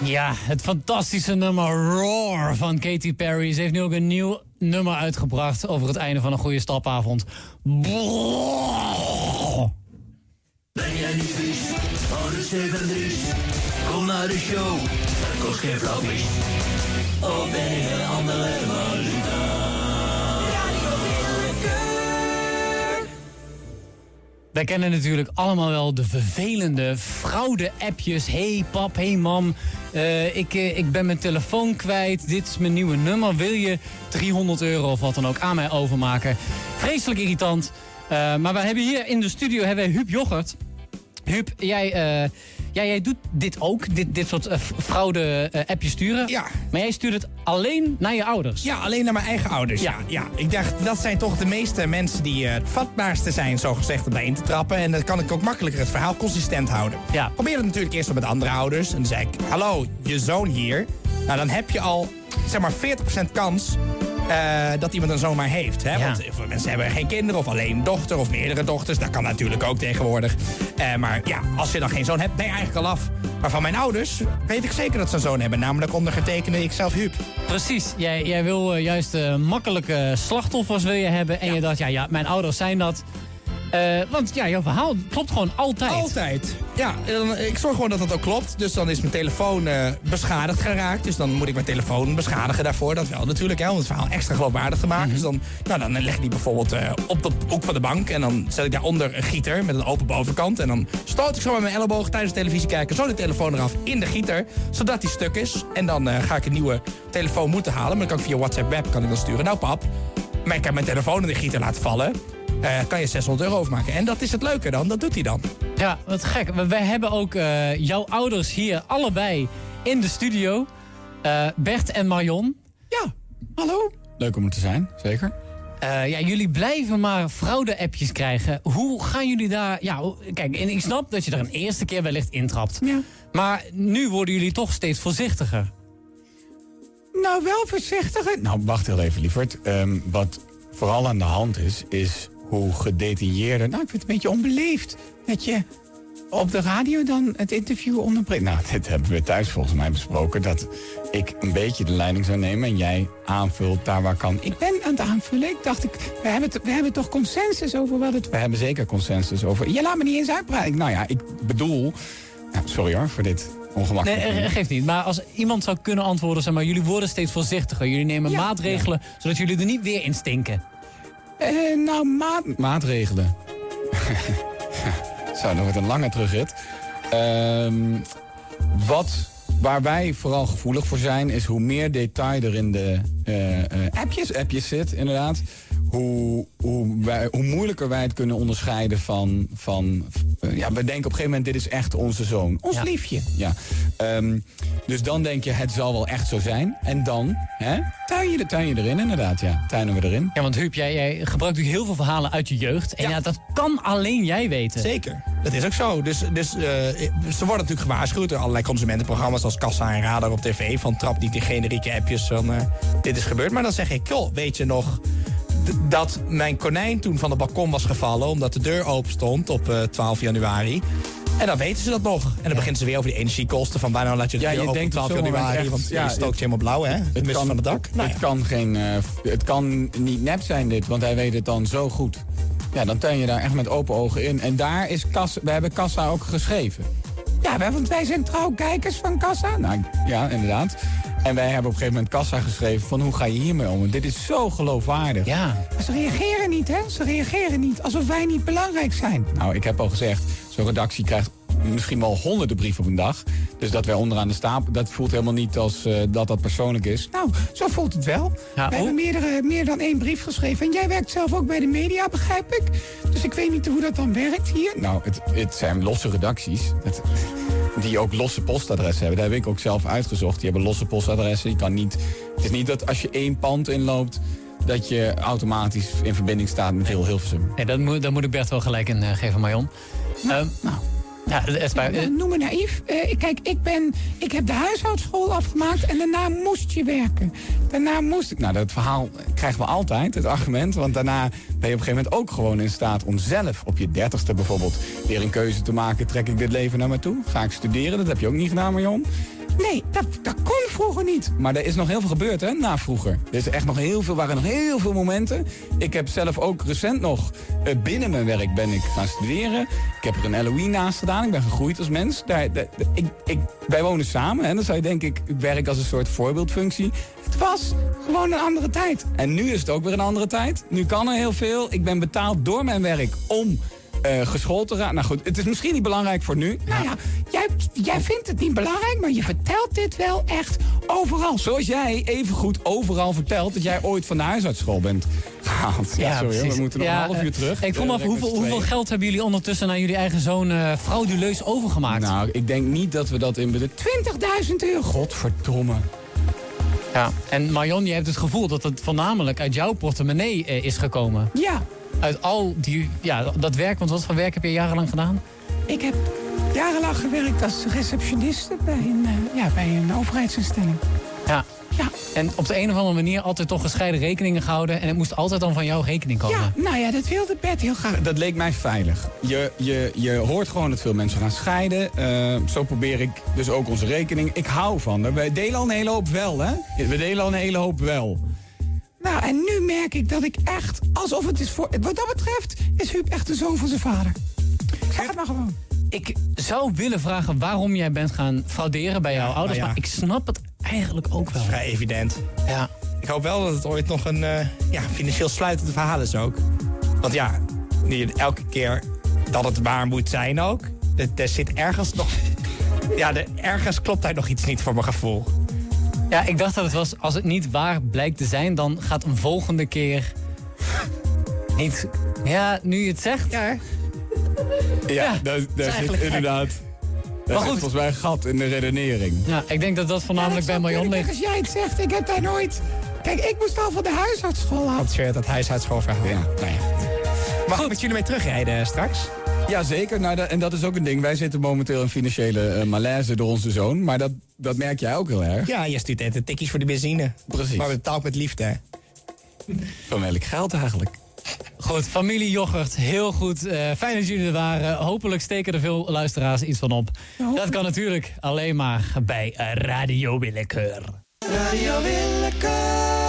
Ja, het fantastische nummer Roar van Katy Perry. Ze heeft nu ook een nieuw nummer uitgebracht over het einde van een goede stapavond. Ben jij niet vies van de Sevendries? Kom naar de show, het kost geen flappies. Of ben je een andere valuta? Wij kennen natuurlijk allemaal wel de vervelende fraude-appjes. Hey pap, hey mam, ik ben mijn telefoon kwijt. Dit is mijn nieuwe nummer. Wil je €300 of wat dan ook aan mij overmaken? Vreselijk irritant. Maar we hebben hier in de studio Huub Jochert. Huub, jij doet dit ook, dit soort fraude-appjes sturen. Ja. Maar jij stuurt het alleen naar je ouders. Ja, alleen naar mijn eigen ouders. Ja. Ik dacht, dat zijn toch de meeste mensen die het vatbaarste zijn, zogezegd, om daarin te trappen. En dan kan ik ook makkelijker het verhaal consistent houden. Ja. Probeer het natuurlijk eerst met andere ouders. En dan zei ik, hallo, je zoon hier. Nou, dan heb je al, zeg maar, 40% kans dat iemand een zoon maar heeft. Hè? Ja. Want veel mensen hebben geen kinderen of alleen een dochter of meerdere dochters. Dat kan natuurlijk ook tegenwoordig. Maar ja, als je dan geen zoon hebt, ben je eigenlijk al af. Maar van mijn ouders weet ik zeker dat ze een zoon hebben. Namelijk ondergetekende ikzelf Huub. Precies. Jij wil juist makkelijke slachtoffers wil je hebben. En je dacht, ja, mijn ouders zijn dat. Want ja, jouw verhaal klopt gewoon altijd. Altijd. Ja, ik zorg gewoon dat dat ook klopt. Dus dan is mijn telefoon beschadigd geraakt. Dus dan moet ik mijn telefoon beschadigen daarvoor. Dat wel natuurlijk, hè, om het verhaal extra geloofwaardig te maken. Dus dan leg ik die bijvoorbeeld op de hoek van de bank. En dan zet ik daaronder een gieter met een open bovenkant. En dan stoot ik zo met mijn elleboog tijdens televisie kijken zo de telefoon eraf in de gieter. Zodat die stuk is. En dan ga ik een nieuwe telefoon moeten halen. Maar dan kan ik via WhatsApp web kan ik dan sturen. Nou pap, maar ik heb mijn telefoon in de gieter laten vallen. Kan je €600 overmaken. En dat is het leuke dan, dat doet hij dan. Ja, wat gek. We hebben ook jouw ouders hier allebei in de studio. Bert en Marion. Ja, hallo. Leuk om er te zijn, zeker. Jullie blijven maar fraude-appjes krijgen. Hoe gaan jullie daar... Ja, kijk, en ik snap dat je er een eerste keer wellicht intrapt. Ja. Maar nu worden jullie toch steeds voorzichtiger. Nou, wel voorzichtiger. Nou, wacht heel even, lieverd. Wat vooral aan de hand is hoe gedetailleerder... Nou, ik vind het een beetje onbeleefd dat je op de radio dan het interview onderbreekt. Nou, dit hebben we thuis volgens mij besproken. Dat ik een beetje de leiding zou nemen en jij aanvult daar waar kan. Ik ben aan het aanvullen. Ik dacht, we hebben toch consensus over wat het... We hebben zeker consensus over... Je laat me niet eens uitpraten. Nou ja, ik bedoel... Nou, sorry hoor, voor dit ongemakkelijk. Nee, geeft niet. Maar als iemand zou kunnen antwoorden... Zeg maar, jullie worden steeds voorzichtiger. Jullie nemen maatregelen, zodat jullie er niet weer in stinken. Maatregelen. Zo, dat wordt een lange terugrit. Waar wij vooral gevoelig voor zijn... is hoe meer detail er in de appjes zit, inderdaad... Hoe moeilijker wij het kunnen onderscheiden van we denken op een gegeven moment... dit is echt onze zoon, ons liefje. Ja. Dus dan denk je, het zal wel echt zo zijn. En dan tuin je erin, inderdaad. Ja, tuinen we erin. Ja, want Huub, jij gebruikt natuurlijk heel veel verhalen uit je jeugd. En ja, dat kan alleen jij weten. Zeker, dat is ook zo. Dus ze worden natuurlijk gewaarschuwd door allerlei consumentenprogramma's... als Kassa en Radar op tv, van trap niet in generieke appjes van dit is gebeurd. Maar dan zeg ik, joh, weet je nog... dat mijn konijn toen van het balkon was gevallen... omdat de deur open stond op 12 januari. En dan weten ze dat nog. En dan beginnen ze weer over die energiekosten... van waarom laat je de deur open op 12 januari... want je stookt je helemaal blauw, hè? Het kan van het dak. Het kan niet nep zijn dit, want hij weet het dan zo goed. Ja, dan tuin je daar echt met open ogen in. En daar is we hebben Kassa ook geschreven. Ja, want wij zijn trouw kijkers van Kassa. Nou, ja, inderdaad. En wij hebben op een gegeven moment Kassa geschreven van hoe ga je hiermee om? Dit is zo geloofwaardig. Ja. Maar ze reageren niet, hè? Ze reageren niet. Alsof wij niet belangrijk zijn. Nou, ik heb al gezegd, zo'n redactie krijgt misschien wel honderden brieven op een dag. Dus dat wij onderaan de stapel, dat voelt helemaal niet als dat persoonlijk is. Nou, zo voelt het wel. Ja, we hebben meer dan 1 brief geschreven. En jij werkt zelf ook bij de media, begrijp ik. Dus ik weet niet hoe dat dan werkt hier. Nou, het zijn losse redacties. Die ook losse postadressen hebben. Dat heb ik ook zelf uitgezocht. Die hebben losse postadressen. Het is niet dat als je 1 pand inloopt... dat je automatisch in verbinding staat met heel Hilversum. Nee, daar moet ik Bert wel gelijk in geven, Marion. Noem me naïef. Kijk, ik heb de huishoudschool afgemaakt en daarna moest je werken. Daarna moest ik... Nou, dat verhaal krijgen we altijd, het argument. Want daarna ben je op een gegeven moment ook gewoon in staat om zelf op je 30ste bijvoorbeeld weer een keuze te maken. Trek ik dit leven naar me toe? Ga ik studeren? Dat heb je ook niet gedaan, Marion. Nee, dat kon vroeger niet. Maar er is nog heel veel gebeurd, hè, na vroeger. Er is echt waren nog heel veel momenten. Ik heb zelf ook recent nog binnen mijn werk ben ik gaan studeren. Ik heb er een LOE naast gedaan. Ik ben gegroeid als mens. Wij wonen samen. Hè, dan zou je denken, ik werk als een soort voorbeeldfunctie. Het was gewoon een andere tijd. En nu is het ook weer een andere tijd. Nu kan er heel veel. Ik ben betaald door mijn werk om geschoold te raken. Nou goed, het is misschien niet belangrijk voor nu. Nou ja, jij vindt het niet belangrijk, maar je vertelt dit wel echt overal. Zoals jij evengoed overal vertelt dat jij ooit van de huisartsschool bent gehaald. Ja, sorry, precies. we moeten nog een half uur terug. Ik vroeg me af, hoeveel geld hebben jullie ondertussen naar jullie eigen zoon frauduleus overgemaakt? Nou, ik denk niet dat we dat in de 20.000 euro. Godverdomme. Ja, en Marion, je hebt het gevoel dat het voornamelijk uit jouw portemonnee is gekomen. Ja. Uit al dat werk, want wat voor werk heb je jarenlang gedaan? Ik heb jarenlang gewerkt als receptioniste bij een overheidsinstelling. Ja. Ja. En op de een of andere manier altijd toch gescheiden rekeningen gehouden. En het moest altijd dan van jouw rekening komen. Ja, nou ja, dat wilde Bert heel graag. Dat leek mij veilig. Je hoort gewoon dat veel mensen gaan scheiden. Zo probeer ik dus ook onze rekening. Ik hou van. Wij delen al een hele hoop wel, hè? We delen al een hele hoop wel. Nou, en nu merk ik dat ik echt, alsof het is voor... Wat dat betreft is Huub echt de zoon van zijn vader. Zeg het maar gewoon. Ik zou willen vragen waarom jij bent gaan frauderen bij jouw ouders. ja. Maar ik snap het eigenlijk ook wel. Vrij evident. Ja. Ik hoop wel dat het ooit nog een financieel sluitend verhaal is ook. Want ja, elke keer dat het waar moet zijn ook. Er zit ergens nog... Ja, ergens klopt daar nog iets niet voor mijn gevoel. Ja, ik dacht dat het was, als het niet waar blijkt te zijn, dan gaat een volgende keer niet... Ja, nu je het zegt. Ja, daar zit inderdaad... Daar zit volgens mij een gat in de redenering. Ja, ik denk dat dat voornamelijk bij Marion ligt. Als jij het zegt, ik heb daar nooit... Kijk, ik moest al van de huisartsschool af. Wat weer dat huisartsschoolverhaal. Ja, nou ja. Mag ik met jullie mee terugrijden straks? Ja, zeker. Nou, en dat is ook een ding. Wij zitten momenteel in financiële malaise door onze zoon. Maar dat merk jij ook heel erg. Ja, je stuurt net de tikkies voor de benzine. Precies. Maar we betaalt met liefde. Van welk geld eigenlijk? Goed, familie Joghurt, heel goed. Fijn dat jullie er waren. Hopelijk steken er veel luisteraars iets van op. Dat kan natuurlijk alleen maar bij Radio Willekeur. Radio Willekeur.